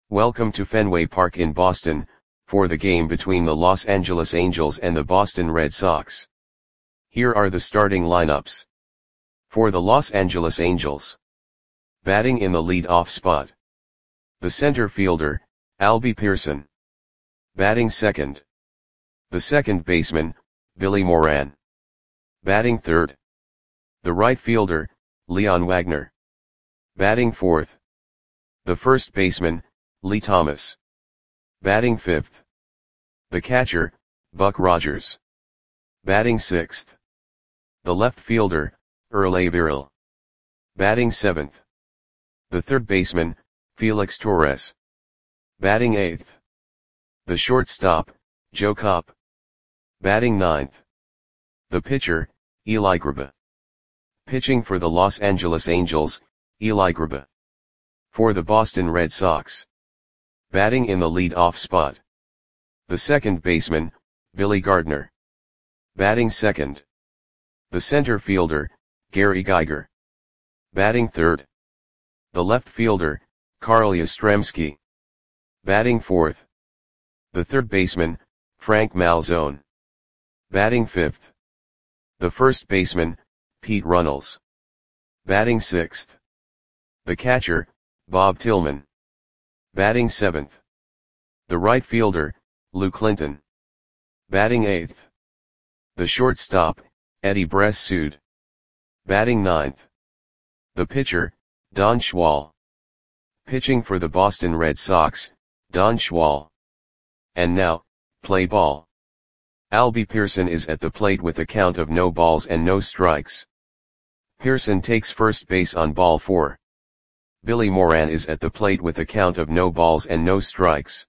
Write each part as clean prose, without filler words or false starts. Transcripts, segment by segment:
Welcome to Fenway Park in Boston, for the game between the Los Angeles Angels and the Boston Red Sox. Here are the starting lineups. For the Los Angeles Angels. Batting in the lead-off spot. The center fielder, Albie Pearson. Batting second. The second baseman, Billy Moran. Batting third. The right fielder, Leon Wagner. Batting fourth. The first baseman, Lee Thomas. Batting fifth. The catcher, Buck Rogers. Batting sixth. The left fielder, Earl Averill. Batting seventh. The third baseman, Felix Torres. Batting eighth. The shortstop, Joe Kopp. Batting ninth. The pitcher, Eli Graba. Pitching for the Los Angeles Angels, Eli Graba. For the Boston Red Sox. Batting in the lead-off spot. The second baseman, Billy Gardner. Batting second. The center fielder, Gary Geiger. Batting third. The left fielder, Carl Yastrzemski. Batting fourth. The third baseman, Frank Malzone. Batting fifth. The first baseman, Pete Runnels. Batting sixth. The catcher, Bob Tillman. Batting seventh. The right fielder, Lou Clinton. Batting eighth. The shortstop, Eddie Bress-Sood. Batting ninth. The pitcher, Don Schwal. Pitching for the Boston Red Sox, Don Schwal. And now, play ball. Albie Pearson is at the plate with a count of no balls and no strikes. Pearson takes first base on ball 4. Billy Moran is at the plate with a count of no balls and no strikes.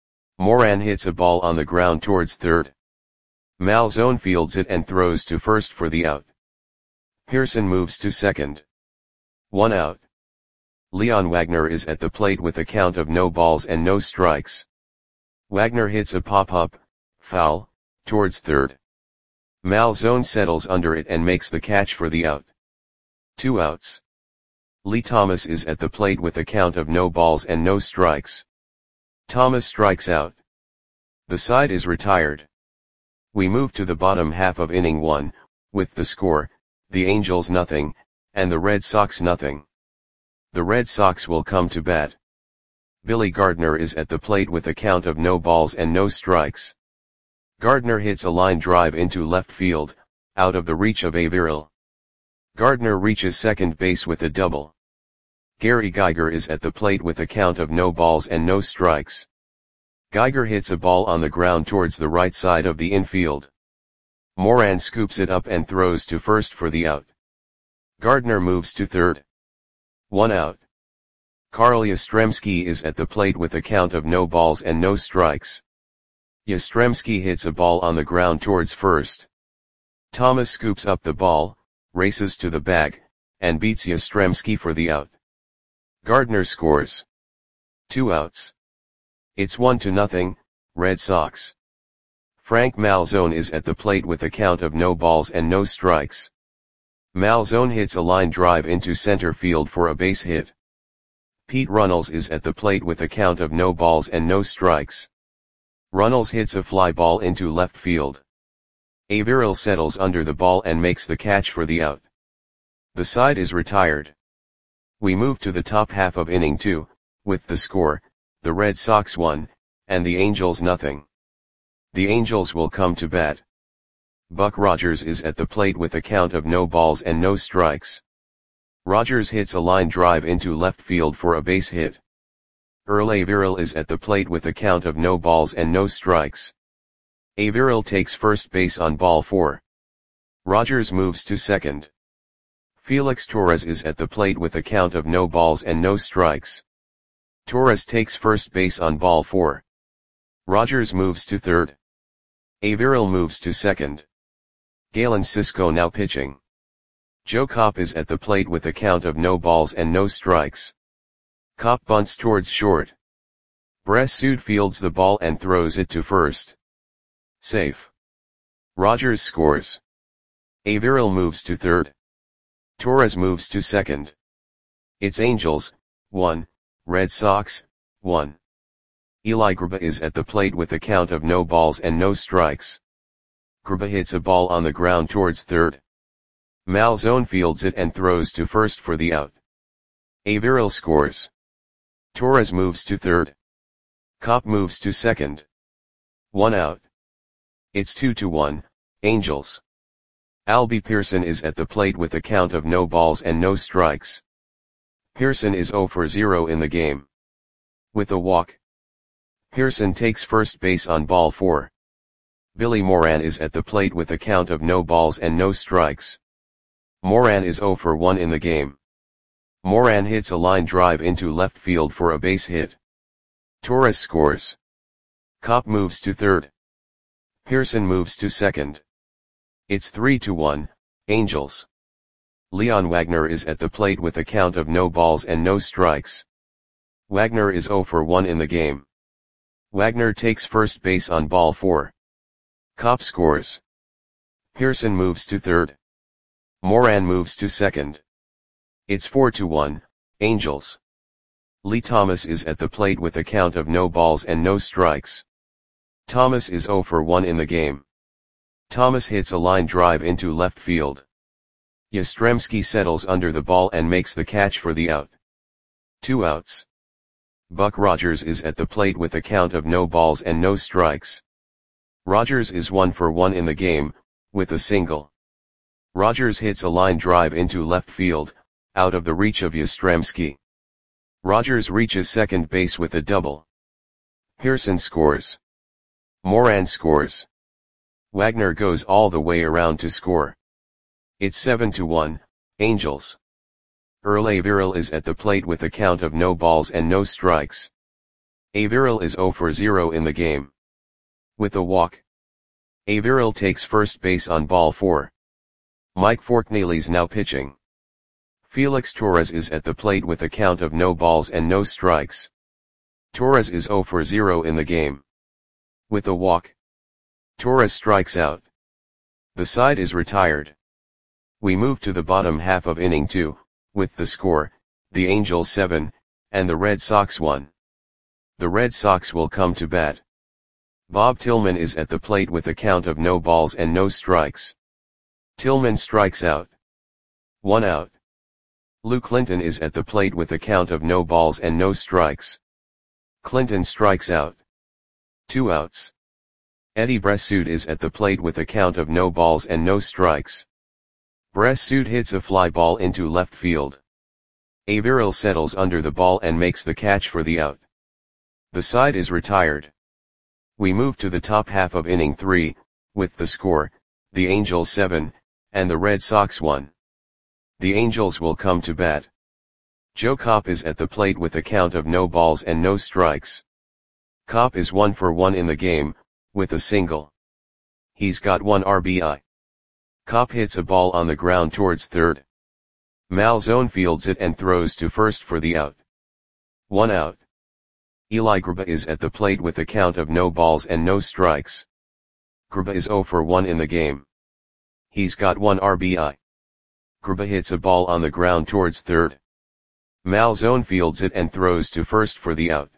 Moran hits a ball on the ground towards third. Malzone fields it and throws to first for the out. Pearson moves to second. 1 out. Leon Wagner is at the plate with a count of no balls and no strikes. Wagner hits a pop-up, foul, towards third. Malzone settles under it and makes the catch for the out. 2 outs. Lee Thomas is at the plate with a count of no balls and no strikes. Thomas strikes out. The side is retired. We move to the bottom half of inning 1, with the score, the Angels nothing, and the Red Sox nothing. The Red Sox will come to bat. Billy Gardner is at the plate with a count of no balls and no strikes. Gardner hits a line drive into left field, out of the reach of Averill. Gardner reaches second base with a double. Gary Geiger is at the plate with a count of no balls and no strikes. Geiger hits a ball on the ground towards the right side of the infield. Moran scoops it up and throws to first for the out. Gardner moves to third. 1 out. Carl Yastrzemski is at the plate with a count of no balls and no strikes. Yastrzemski hits a ball on the ground towards first. Thomas scoops up the ball, races to the bag, and beats Yastrzemski for the out. Gardner scores. 2 outs. It's 1-0, Red Sox. Frank Malzone is at the plate with a count of no balls and no strikes. Malzone hits a line drive into center field for a base hit. Pete Runnels is at the plate with a count of no balls and no strikes. Runnels hits a fly ball into left field. Averill settles under the ball and makes the catch for the out. The side is retired. We move to the top half of inning 2, with the score, the Red Sox 1, and the Angels nothing. The Angels will come to bat. Buck Rogers is at the plate with a count of no balls and no strikes. Rogers hits a line drive into left field for a base hit. Earl Averill is at the plate with a count of no balls and no strikes. Averill takes first base on ball 4. Rogers moves to second. Felix Torres is at the plate with a count of no balls and no strikes. Torres takes first base on ball 4. Rogers moves to third. Averill moves to second. Galen Cisco now pitching. Joe Kopp is at the plate with a count of no balls and no strikes. Kopp bunts towards short. Bress-Sood fields the ball and throws it to first. Safe. Rogers scores. Averill moves to third. Torres moves to second. It's Angels, 1, Red Sox, 1. Eli Grba is at the plate with a count of no balls and no strikes. Grba hits a ball on the ground towards third. Malzone fields it and throws to first for the out. Averill scores. Torres moves to third. Kopp moves to second. 1 out. It's 2-1, Angels. Albie Pearson is at the plate with a count of no balls and no strikes. Pearson is 0 for 0 in the game. With a walk. Pearson takes first base on ball 4. Billy Moran is at the plate with a count of no balls and no strikes. Moran is 0 for 1 in the game. Moran hits a line drive into left field for a base hit. Torres scores. Kopp moves to third. Pearson moves to second. It's 3-1, Angels. Leon Wagner is at the plate with a count of no balls and no strikes. Wagner is 0 for 1 in the game. Wagner takes first base on ball 4. Kopp scores. Pearson moves to third. Moran moves to second. It's 4-1, Angels. Lee Thomas is at the plate with a count of no balls and no strikes. Thomas is 0 for 1 in the game. Thomas hits a line drive into left field. Yastrzemski settles under the ball and makes the catch for the out. 2 outs. Buck Rogers is at the plate with a count of no balls and no strikes. Rogers is 1 for 1 in the game, with a single. Rogers hits a line drive into left field, out of the reach of Yastrzemski. Rogers reaches second base with a double. Pearson scores. Moran scores. Wagner goes all the way around to score. It's 7-1, Angels. Earl Averill is at the plate with a count of no balls and no strikes. Averill is 0 for 0 in the game. With a walk. Averill takes first base on ball 4. Mike Forkneely's now pitching. Felix Torres is at the plate with a count of no balls and no strikes. Torres is 0 for 0 in the game. With a walk. Torres strikes out. The side is retired. We move to the bottom half of inning 2, with the score, the Angels 7, and the Red Sox 1. The Red Sox will come to bat. Bob Tillman is at the plate with a count of no balls and no strikes. Tillman strikes out. 1 out. Lou Clinton is at the plate with a count of no balls and no strikes. Clinton strikes out. 2 outs. Eddie Bressoud is at the plate with a count of no balls and no strikes. Bressoud hits a fly ball into left field. Averill settles under the ball and makes the catch for the out. The side is retired. We move to the top half of inning 3, with the score, the Angels 7, and the Red Sox 1. The Angels will come to bat. Joe Kopp is at the plate with a count of no balls and no strikes. Kopp is 1 for 1 in the game, with a single. He's got 1 RBI. Kopp hits a ball on the ground towards third. Malzone fields it and throws to first for the out. 1 out. Eli Grba is at the plate with a count of no balls and no strikes. Grba is 0 for 1 in the game. He's got 1 RBI. Grba hits a ball on the ground towards third. Malzone fields it and throws to first for the out.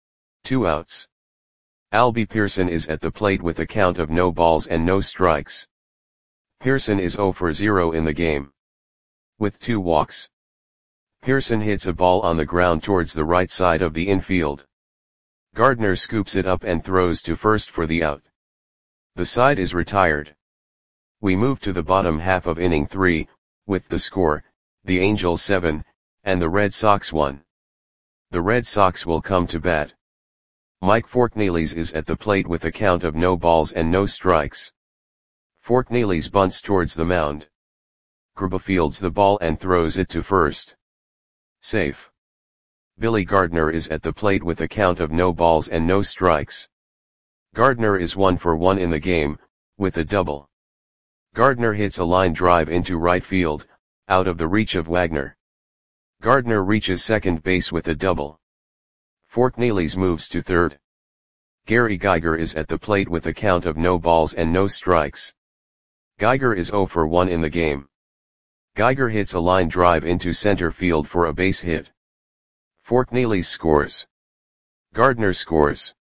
2 outs. Albie Pearson is at the plate with a count of no balls and no strikes. Pearson is 0 for 0 in the game. With 2 walks. Pearson hits a ball on the ground towards the right side of the infield. Gardner scoops it up and throws to first for the out. The side is retired. We move to the bottom half of inning 3, with the score, the Angels 7, and the Red Sox 1. The Red Sox will come to bat. Mike Forkneely's is at the plate with a count of no balls and no strikes. Forkneely's bunts towards the mound. Grba fields the ball and throws it to first. Safe. Billy Gardner is at the plate with a count of no balls and no strikes. Gardner is 1 for 1 in the game, with a double. Gardner hits a line drive into right field, out of the reach of Wagner. Gardner reaches second base with a double. Forkneely's moves to third. Gary Geiger is at the plate with a count of no balls and no strikes. Geiger is 0 for 1 in the game. Geiger hits a line drive into center field for a base hit. Forkneely scores. Gardner scores.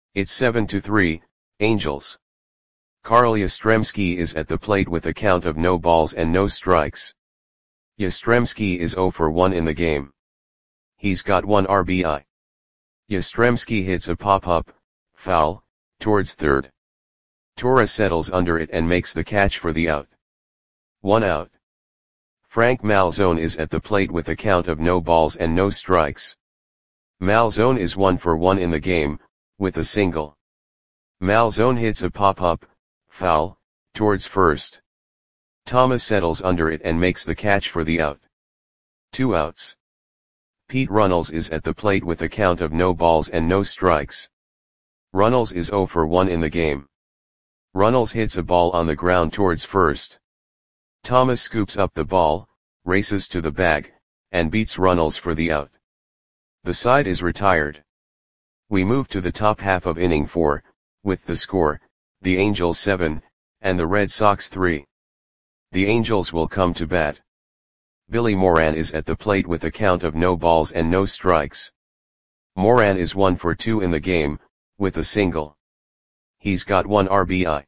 It's 7-3, Angels. Carl Yastrzemski is at the plate with a count of no balls and no strikes. Yastrzemski is 0 for 1 in the game. He's got 1 RBI. Yastrzemski hits a pop-up, foul, towards third. Torres settles under it and makes the catch for the out. 1 out. Frank Malzone is at the plate with a count of no balls and no strikes. Malzone is 1 for 1 in the game, with a single. Malzone hits a pop-up, foul, towards first. Thomas settles under it and makes the catch for the out. 2 outs. Pete Runnels is at the plate with a count of no balls and no strikes. Runnels is 0 for 1 in the game. Runnels hits a ball on the ground towards first. Thomas scoops up the ball, races to the bag, and beats Runnels for the out. The side is retired. We move to the top half of inning 4, with the score, the Angels 7, and the Red Sox 3. The Angels will come to bat. Billy Moran is at the plate with a count of no balls and no strikes. Moran is 1 for 2 in the game, with a single. He's got 1 RBI.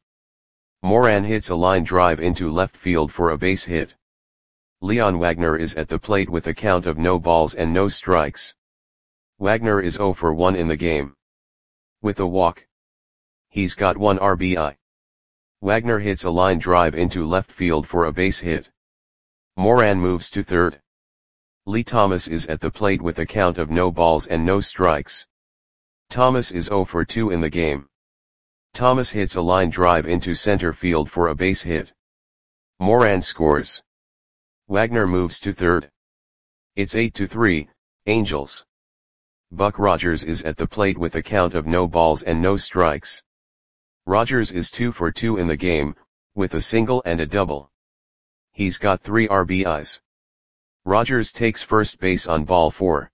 Moran hits a line drive into left field for a base hit. Leon Wagner is at the plate with a count of no balls and no strikes. Wagner is 0 for 1 in the game. With a walk. He's got 1 RBI. Wagner hits a line drive into left field for a base hit. Moran moves to third. Lee Thomas is at the plate with a count of no balls and no strikes. Thomas is 0 for 2 in the game. Thomas hits a line drive into center field for a base hit. Moran scores. Wagner moves to third. It's 8-3, Angels. Buck Rogers is at the plate with a count of no balls and no strikes. Rogers is 2 for 2 in the game, with a single and a double. He's got 3 RBIs. Rogers takes first base on ball 4.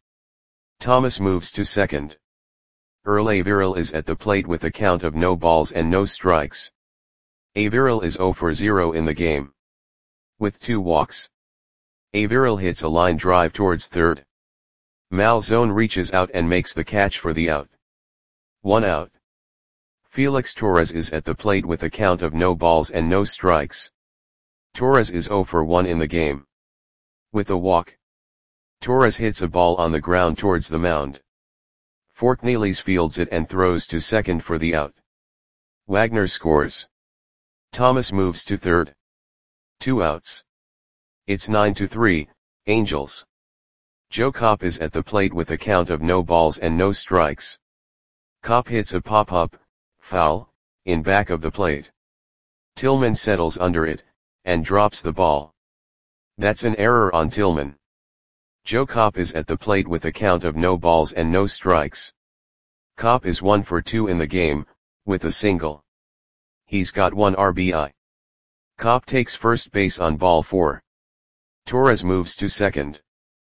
Thomas moves to second. Earl Averill is at the plate with a count of no balls and no strikes. Averill is 0 for 0 in the game. With 2 walks. Averill hits a line drive towards third. Malzone reaches out and makes the catch for the out. 1 out. Felix Torres is at the plate with a count of no balls and no strikes. Torres is 0 for 1 in the game. With a walk. Torres hits a ball on the ground towards the mound. Fortnellis fields it and throws to second for the out. Wagner scores. Thomas moves to third. 2 outs. It's 9-3, Angels. Joe Kopp is at the plate with a count of no balls and no strikes. Kopp hits a pop-up, foul, in back of the plate. Tillman settles under it, and drops the ball. That's an error on Tillman. Joe Kopp is at the plate with a count of no balls and no strikes. Kopp is 1 for 2 in the game, with a single. He's got 1 RBI. Kopp takes first base on ball 4. Torres moves to second.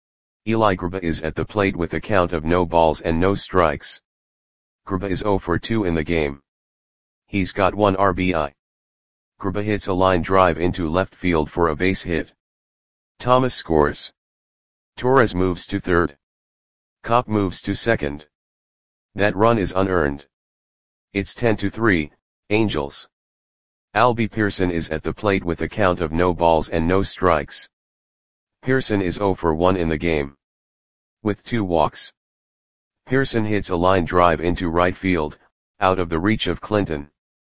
Eli Grba is at the plate with a count of no balls and no strikes. Grba is 0 for 2 in the game. He's got 1 RBI. Grba hits a line drive into left field for a base hit. Thomas scores. Torres moves to third. Kopp moves to second. That run is unearned. It's 10-3, Angels. Albie Pearson is at the plate with a count of no balls and no strikes. Pearson is 0 for 1 in the game. With 2 walks. Pearson hits a line drive into right field, out of the reach of Clinton.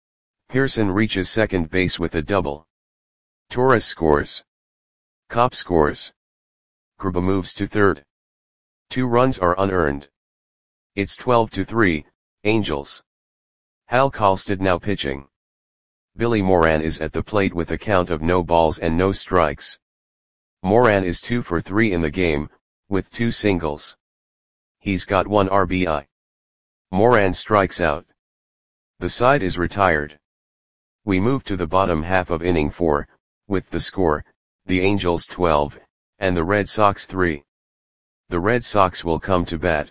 Pearson reaches second base with a double. Torres scores. Kopp scores. Grba moves to third. 2 runs are unearned. It's 12-3, Angels. Hal Kallstad now pitching. Billy Moran is at the plate with a count of no balls and no strikes. Moran is 2 for 3 in the game, with 2 singles. He's got 1 RBI. Moran strikes out. The side is retired. We move to the bottom half of inning 4, with the score, the Angels 12, and the Red Sox 3. The Red Sox will come to bat.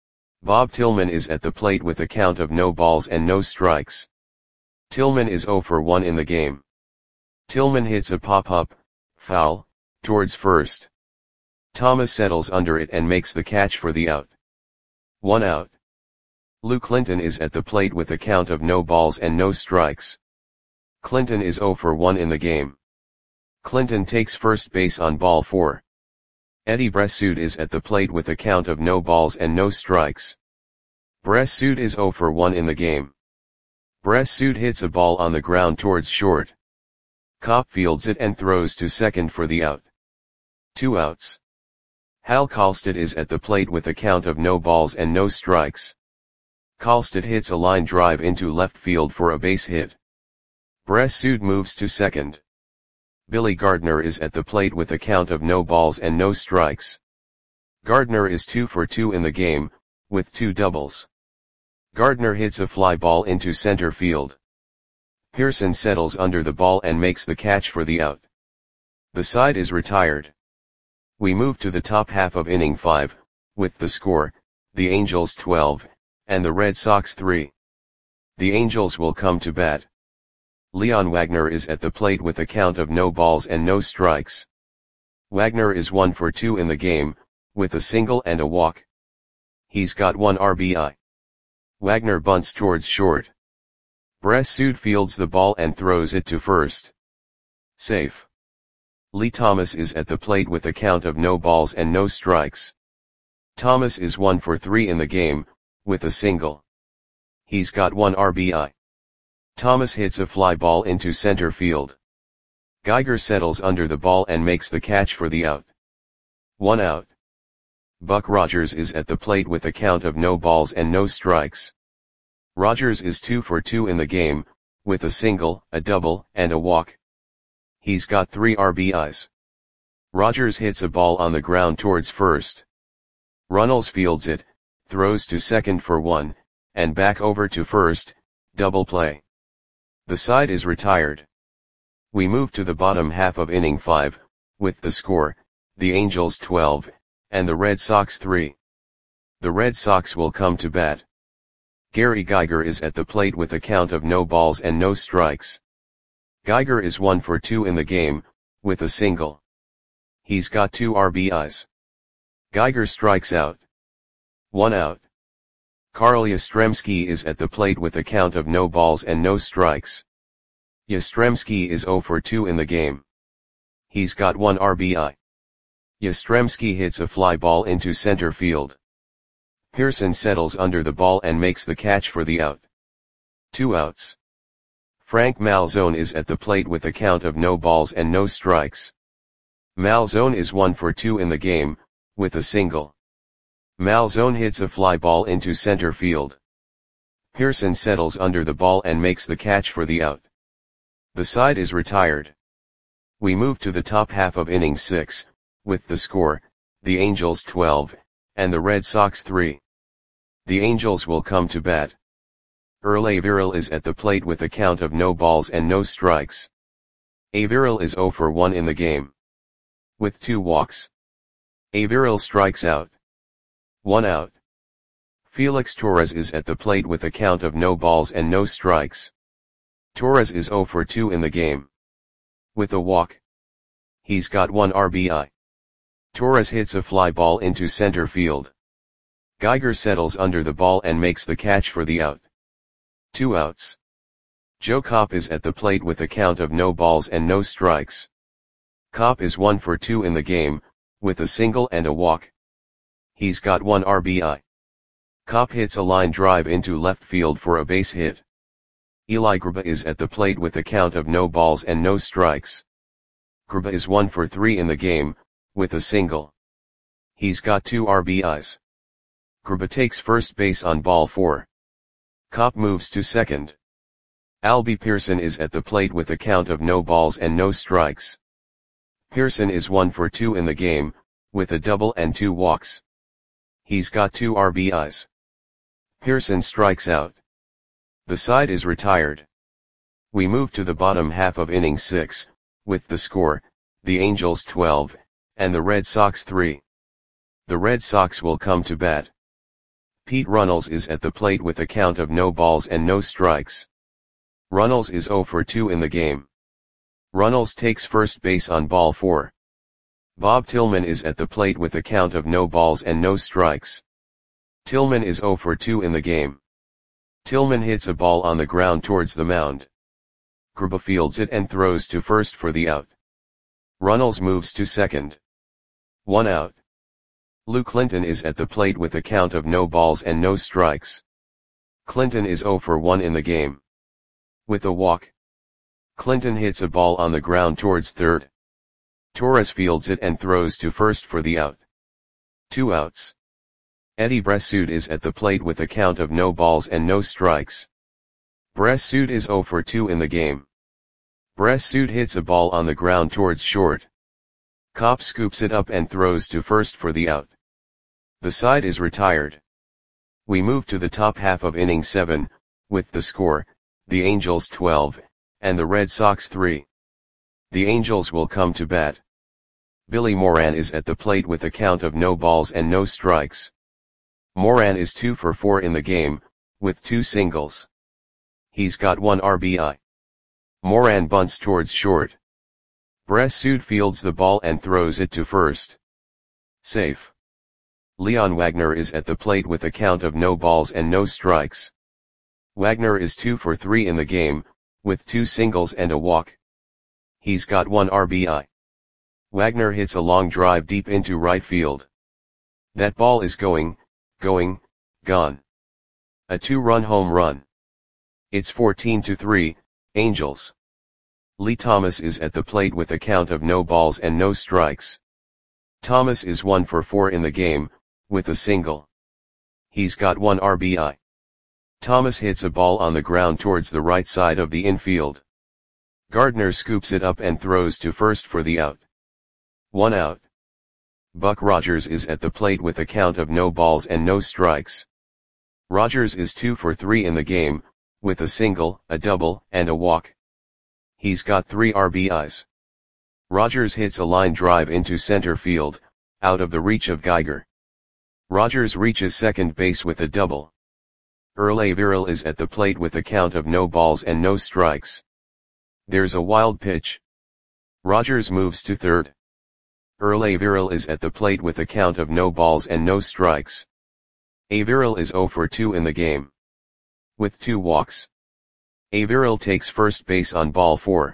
Bob Tillman is at the plate with a count of no balls and no strikes. Tillman is 0 for 1 in the game. Tillman hits a pop-up, foul, towards first. Thomas settles under it and makes the catch for the out. 1 out. Lou Clinton is at the plate with a count of no balls and no strikes. Clinton is 0 for 1 in the game. Clinton takes first base on ball 4. Eddie Bressoud is at the plate with a count of no balls and no strikes. Bressoud is 0 for 1 in the game. Bressoud hits a ball on the ground towards short. Kopp fields it and throws to second for the out. 2 outs. Hal Kallstad is at the plate with a count of no balls and no strikes. Kallstad hits a line drive into left field for a base hit. Bressoud moves to second. Billy Gardner is at the plate with a count of no balls and no strikes. Gardner is 2 for 2 in the game, with 2 doubles. Gardner hits a fly ball into center field. Pearson settles under the ball and makes the catch for the out. The side is retired. We move to the top half of inning 5, with the score, the Angels 12, and the Red Sox 3. The Angels will come to bat. Leon Wagner is at the plate with a count of no balls and no strikes. Wagner is 1 for 2 in the game, with a single and a walk. He's got 1 RBI. Wagner bunts towards short. Bressoud fields the ball and throws it to first. Safe. Lee Thomas is at the plate with a count of no balls and no strikes. Thomas is 1 for 3 in the game, with a single. He's got 1 RBI. Thomas hits a fly ball into center field. Geiger settles under the ball and makes the catch for the out. 1 out. Buck Rogers is at the plate with a count of no balls and no strikes. Rogers is 2 for 2 in the game, with a single, a double, and a walk. He's got 3 RBIs. Rogers hits a ball on the ground towards first. Runnels fields it, throws to second for 1, and back over to first, double play. The side is retired. We move to the bottom half of inning 5, with the score, the Angels 12, and the Red Sox 3. The Red Sox will come to bat. Gary Geiger is at the plate with a count of no balls and no strikes. Geiger is 1 for 2 in the game, with a single. He's got 2 RBIs. Geiger strikes out. 1 out. Carl Yastrzemski is at the plate with a count of no balls and no strikes. Yastrzemski is 0 for 2 in the game. He's got 1 RBI. Yastrzemski hits a fly ball into center field. Pearson settles under the ball and makes the catch for the out. 2 outs. Frank Malzone is at the plate with a count of no balls and no strikes. Malzone is 1 for 2 in the game, with a single. Malzone hits a fly ball into center field. Pearson settles under the ball and makes the catch for the out. The side is retired. We move to the top half of inning 6, with the score, the Angels 12, and the Red Sox 3. The Angels will come to bat. Earl Averill is at the plate with a count of no balls and no strikes. Averill is 0 for 1 in the game. With 2 walks. Averill strikes out. 1 out. Felix Torres is at the plate with a count of no balls and no strikes. Torres is 0 for 2 in the game. With a walk. He's got 1 RBI. Torres hits a fly ball into center field. Geiger settles under the ball and makes the catch for the out. 2 outs. Joe Kopp is at the plate with a count of no balls and no strikes. Kopp is 1 for 2 in the game, with a single and a walk. He's got 1 RBI. Kopp hits a line drive into left field for a base hit. Eli Grba is at the plate with a count of no balls and no strikes. Grba is 1 for 3 in the game, with a single. He's got 2 RBIs. Grba takes first base on ball 4. Kopp moves to second. Albie Pearson is at the plate with a count of no balls and no strikes. Pearson is 1 for 2 in the game, with a double and 2 walks. He's got 2 RBIs. Pearson strikes out. The side is retired. We move to the bottom half of inning 6, with the score, the Angels 12, and the Red Sox 3. The Red Sox will come to bat. Pete Runnels is at the plate with a count of no balls and no strikes. Runnels is 0 for 2 in the game. Runnels takes first base on ball 4. Bob Tillman is at the plate with a count of no balls and no strikes. Tillman is 0 for 2 in the game. Tillman hits a ball on the ground towards the mound. Grba fields it and throws to first for the out. Runnels moves to second. 1 out. Lou Clinton is at the plate with a count of no balls and no strikes. Clinton is 0 for 1 in the game. With a walk, Clinton hits a ball on the ground towards third. Torres fields it and throws to first for the out. 2 outs. Eddie Bressoud is at the plate with a count of no balls and no strikes. Bressoud is 0 for 2 in the game. Bressoud hits a ball on the ground towards short. Kopp scoops it up and throws to first for the out. The side is retired. We move to the top half of inning 7, with the score, the Angels 12, and the Red Sox 3. The Angels will come to bat. Billy Moran is at the plate with a count of no balls and no strikes. Moran is 2 for 4 in the game, with 2 singles. He's got 1 RBI. Moran bunts towards short. Bressoud fields the ball and throws it to first. Safe. Leon Wagner is at the plate with a count of no balls and no strikes. Wagner is 2 for 3 in the game, with 2 singles and a walk. He's got 1 RBI. Wagner hits a long drive deep into right field. That ball is gone. A 2-run home run. It's 14-3, Angels. Lee Thomas is at the plate with a count of no balls and no strikes. Thomas is 1 for 4 in the game, with a single. He's got 1 RBI. Thomas hits a ball on the ground towards the right side of the infield. Gardner scoops it up and throws to first for the out. 1 out. Buck Rogers is at the plate with a count of no balls and no strikes. Rogers is 2 for 3 in the game, with a single, a double, and a walk. He's got 3 RBIs. Rogers hits a line drive into center field, out of the reach of Geiger. Rogers reaches second base with a double. Earl Averill is at the plate with a count of no balls and no strikes. There's a wild pitch. Rogers moves to third. Earl Averill is at the plate with a count of no balls and no strikes. Averill is 0 for 2 in the game. With 2 walks. Averill takes first base on ball 4.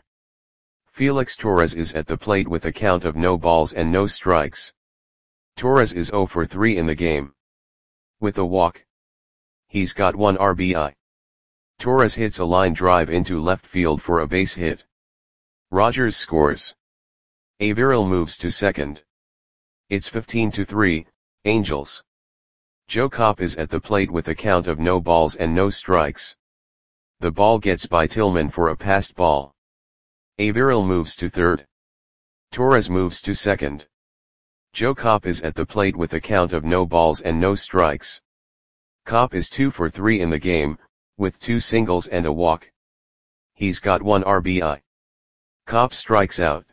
Felix Torres is at the plate with a count of no balls and no strikes. Torres is 0 for 3 in the game. With a walk. He's got 1 RBI. Torres hits a line drive into left field for a base hit. Rogers scores. Averill moves to second. It's 15-3, Angels. Joe Kopp is at the plate with a count of no balls and no strikes. The ball gets by Tillman for a passed ball. Averill moves to third. Torres moves to second. Joe Kopp is at the plate with a count of no balls and no strikes. Kopp is 2 for 3 in the game, with 2 singles and a walk. He's got 1 RBI. Kopp strikes out.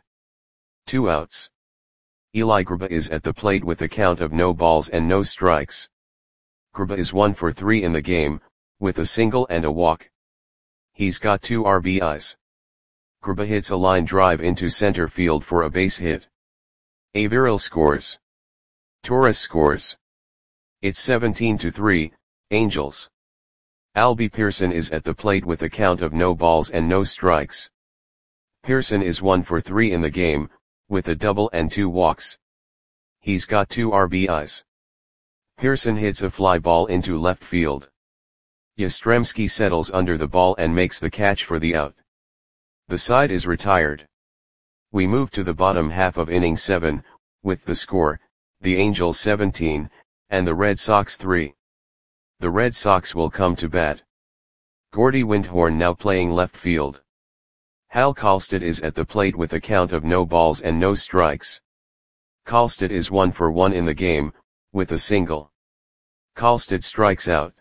2 outs. Eli Grba is at the plate with a count of no balls and no strikes. Grba is 1 for 3 in the game, with a single and a walk. He's got 2 RBIs. Grba hits a line drive into center field for a base hit. Averill scores. Torres scores. It's 17-3, Angels. Albie Pearson is at the plate with a count of no balls and no strikes. Pearson is 1 for 3 in the game, with a double and 2 walks. He's got 2 RBIs. Pearson hits a fly ball into left field. Yastrzemski settles under the ball and makes the catch for the out. The side is retired. We move to the bottom half of inning 7, with the score, the Angels 17, and the Red Sox 3. The Red Sox will come to bat. Gordy Windhorn now playing left field. Hal Kallstad is at the plate with a count of no balls and no strikes. Kallstad is 1 for 1 in the game, with a single. Kallstad strikes out.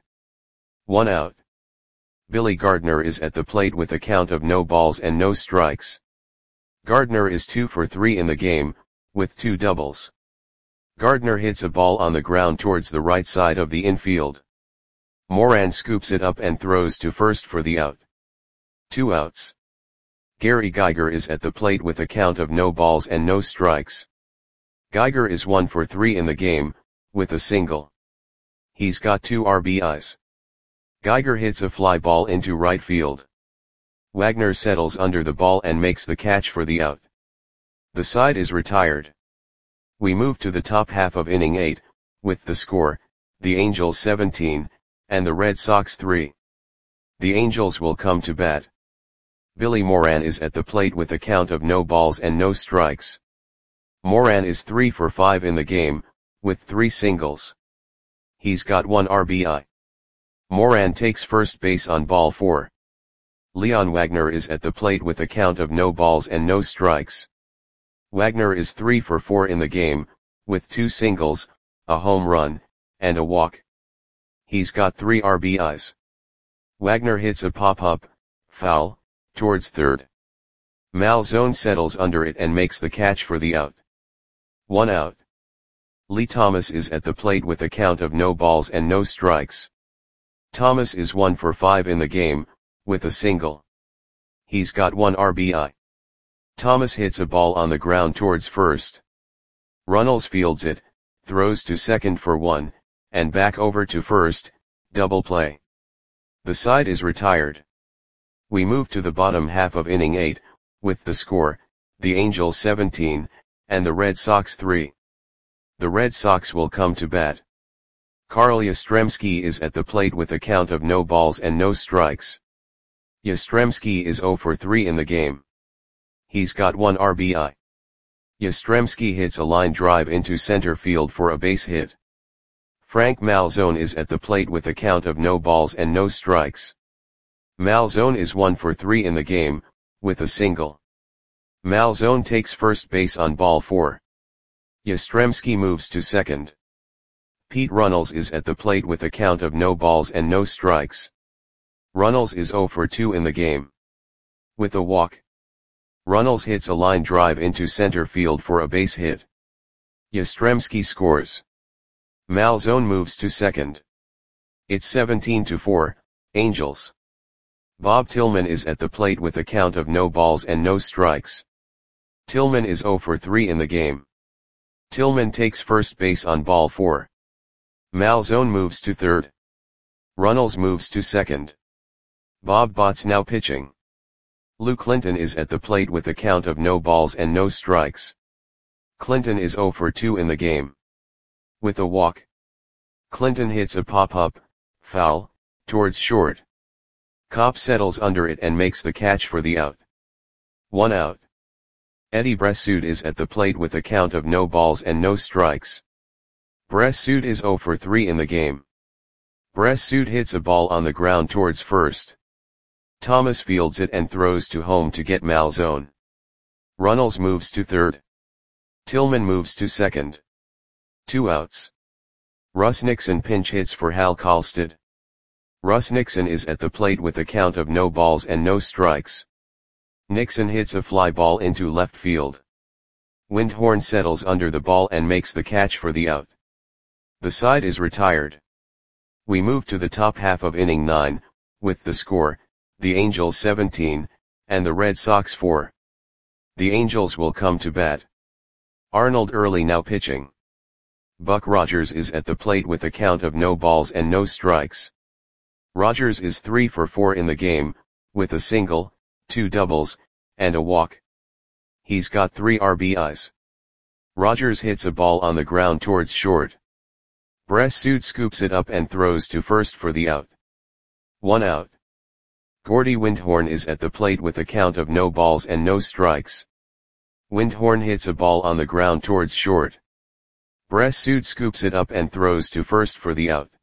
1 out. Billy Gardner is at the plate with a count of no balls and no strikes. Gardner is 2 for 3 in the game, with 2 doubles. Gardner hits a ball on the ground towards the right side of the infield. Moran scoops it up and throws to first for the out. 2 outs. Gary Geiger is at the plate with a count of no balls and no strikes. Geiger is 1 for 3 in the game, with a single. He's got 2 RBIs. Geiger hits a fly ball into right field. Wagner settles under the ball and makes the catch for the out. The side is retired. We move to the top half of inning 8, with the score, the Angels 17, and the Red Sox 3. The Angels will come to bat. Billy Moran is at the plate with a count of no balls and no strikes. Moran is 3 for 5 in the game, with 3 singles. He's got 1 RBI. Moran takes first base on ball 4. Leon Wagner is at the plate with a count of no balls and no strikes. Wagner is 3 for 4 in the game, with 2 singles, a home run, and a walk. He's got 3 RBIs. Wagner hits a pop-up, foul, towards third. Malzone settles under it and makes the catch for the out. 1 out. Lee Thomas is at the plate with a count of no balls and no strikes. Thomas is 1 for 5 in the game, with a single. He's got 1 RBI. Thomas hits a ball on the ground towards first. Runnels fields it, throws to second for 1, and back over to first, double play. The side is retired. We move to the bottom half of inning 8, with the score, the Angels 17, and the Red Sox 3. The Red Sox will come to bat. Carl Yastrzemski is at the plate with a count of no balls and no strikes. Yastrzemski is 0 for 3 in the game. He's got 1 RBI. Yastrzemski hits a line drive into center field for a base hit. Frank Malzone is at the plate with a count of no balls and no strikes. Malzone is 1 for 3 in the game, with a single. Malzone takes first base on ball 4. Yastrzemski moves to second. Pete Runnels is at the plate with a count of no balls and no strikes. Runnels is 0 for 2 in the game. With a walk. Runnels hits a line drive into center field for a base hit. Yastrzemski scores. Malzone moves to second. It's 17-4, Angels. Bob Tillman is at the plate with a count of no balls and no strikes. Tillman is 0 for 3 in the game. Tillman takes first base on ball 4. Malzone moves to third. Runnels moves to second. Bob Bott's now pitching. Lou Clinton is at the plate with a count of no balls and no strikes. Clinton is 0 for 2 in the game. With a walk. Clinton hits a pop-up, foul, towards short. Kopp settles under it and makes the catch for the out. 1 out. Eddie Bressoud is at the plate with a count of no balls and no strikes. Bressoud is 0 for 3 in the game. Bressoud hits a ball on the ground towards first. Thomas fields it and throws to home to get Malzone. Runnels moves to third. Tillman moves to second. 2 outs. Russ Nixon pinch hits for Hal Kallstad. Russ Nixon is at the plate with a count of no balls and no strikes. Nixon hits a fly ball into left field. Windhorn settles under the ball and makes the catch for the out. The side is retired. We move to the top half of inning 9, with the score, the Angels 17, and the Red Sox 4. The Angels will come to bat. Arnold Early now pitching. Buck Rogers is at the plate with a count of no balls and no strikes. Rogers is 3 for 4 in the game, with a single, 2 doubles, and a walk. He's got 3 RBIs. Rogers hits a ball on the ground towards short. Bressoud scoops it up and throws to first for the out. 1 out. Gordy Windhorn is at the plate with a count of no balls and no strikes. Windhorn hits a ball on the ground towards short. Bressoud scoops it up and throws to first for the out.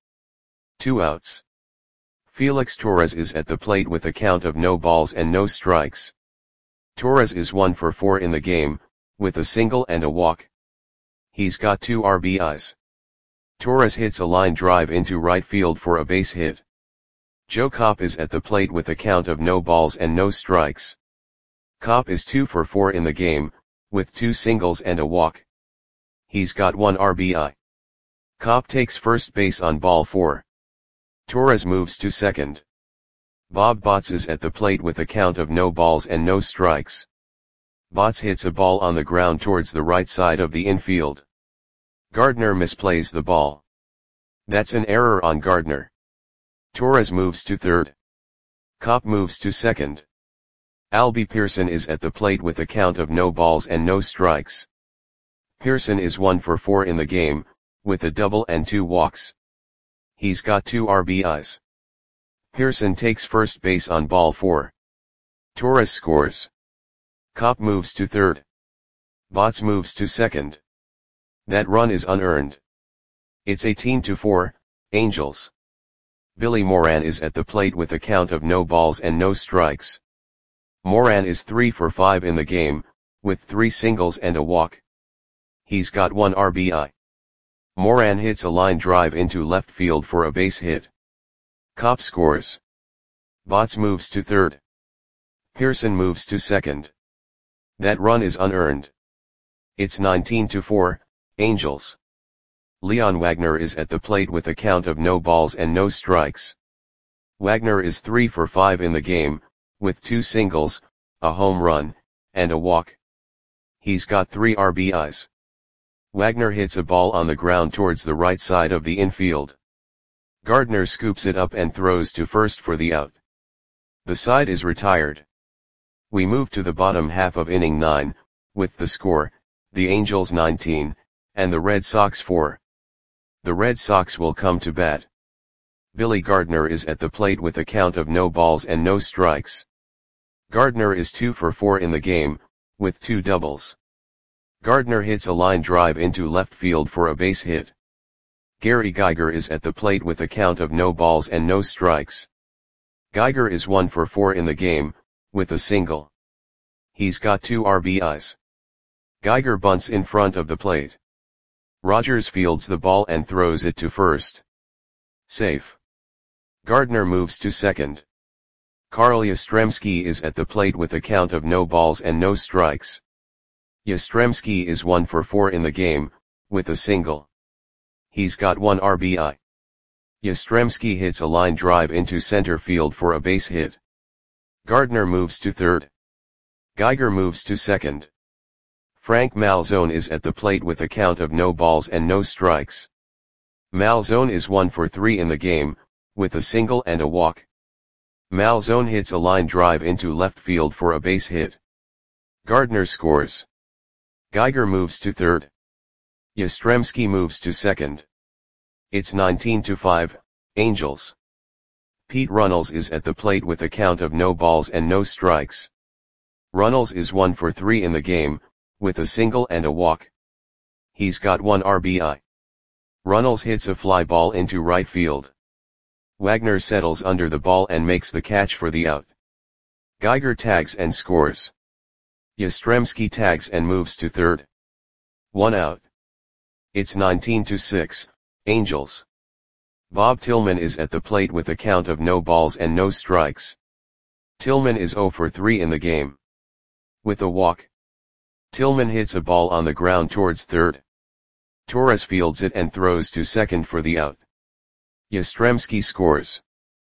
2 outs. Felix Torres is at the plate with a count of no balls and no strikes. Torres is 1 for 4 in the game, with a single and a walk. He's got 2 RBIs. Torres hits a line drive into right field for a base hit. Joe Kopp is at the plate with a count of no balls and no strikes. Kopp is 2 for 4 in the game, with 2 singles and a walk. He's got 1 RBI. Kopp takes first base on ball 4. Torres moves to second. Bob Botts is at the plate with a count of no balls and no strikes. Botts hits a ball on the ground towards the right side of the infield. Gardner misplays the ball. That's an error on Gardner. Torres moves to third. Copp moves to second. Albie Pearson is at the plate with a count of no balls and no strikes. Pearson is 1 for 4 in the game, with a double and 2 walks. He's got 2 RBIs. Pearson takes first base on ball 4. Torres scores. Copp moves to third. Botts moves to second. That run is unearned. It's 18-4, Angels. Billy Moran is at the plate with a count of no balls and no strikes. Moran is 3 for 5 in the game, with 3 singles and a walk. He's got 1 RBI. Moran hits a line drive into left field for a base hit. Copp scores. Botts moves to third. Pearson moves to second. That run is unearned. It's 19-4, Angels. Leon Wagner is at the plate with a count of no balls and no strikes. Wagner is 3 for 5 in the game, with 2 singles, a home run, and a walk. He's got 3 RBIs. Wagner hits a ball on the ground towards the right side of the infield. Gardner scoops it up and throws to first for the out. The side is retired. We move to the bottom half of inning 9, with the score, the Angels 19, and the Red Sox 4. The Red Sox will come to bat. Billy Gardner is at the plate with a count of no balls and no strikes. Gardner is 2 for 4 in the game, with 2 doubles. Gardner hits a line drive into left field for a base hit. Gary Geiger is at the plate with a count of no balls and no strikes. Geiger is 1 for 4 in the game, with a single. He's got 2 RBIs. Geiger bunts in front of the plate. Rogers fields the ball and throws it to first. Safe. Gardner moves to second. Carl Yastrzemski is at the plate with a count of no balls and no strikes. Yastrzemski is 1 for 4 in the game, with a single. He's got 1 RBI. Yastrzemski hits a line drive into center field for a base hit. Gardner moves to third. Geiger moves to second. Frank Malzone is at the plate with a count of no balls and no strikes. Malzone is 1 for 3 in the game, with a single and a walk. Malzone hits a line drive into left field for a base hit. Gardner scores. Geiger moves to third. Yastrzemski moves to second. It's 19-5, Angels. Pete Runnels is at the plate with a count of no balls and no strikes. Runnels is 1 for 3 in the game, with a single and a walk. He's got 1 RBI. Runnels hits a fly ball into right field. Wagner settles under the ball and makes the catch for the out. Geiger tags and scores. Yastrzemski tags and moves to third. 1 out. It's 19-6, Angels. Bob Tillman is at the plate with a count of no balls and no strikes. Tillman is 0 for 3 in the game. With a walk. Tillman hits a ball on the ground towards third. Torres fields it and throws to second for the out. Yastrzemski scores.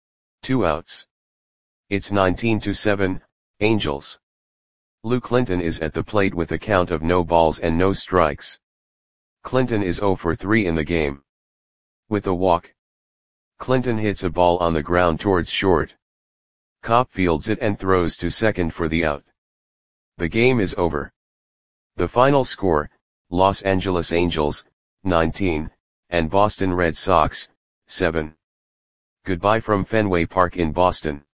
2 outs. It's 19-7, Angels. Lou Clinton is at the plate with a count of no balls and no strikes. Clinton is 0 for 3 in the game. With a walk. Clinton hits a ball on the ground towards short. Copp fields it and throws to second for the out. The game is over. The final score, Los Angeles Angels, 19, and Boston Red Sox, 7. Goodbye from Fenway Park in Boston.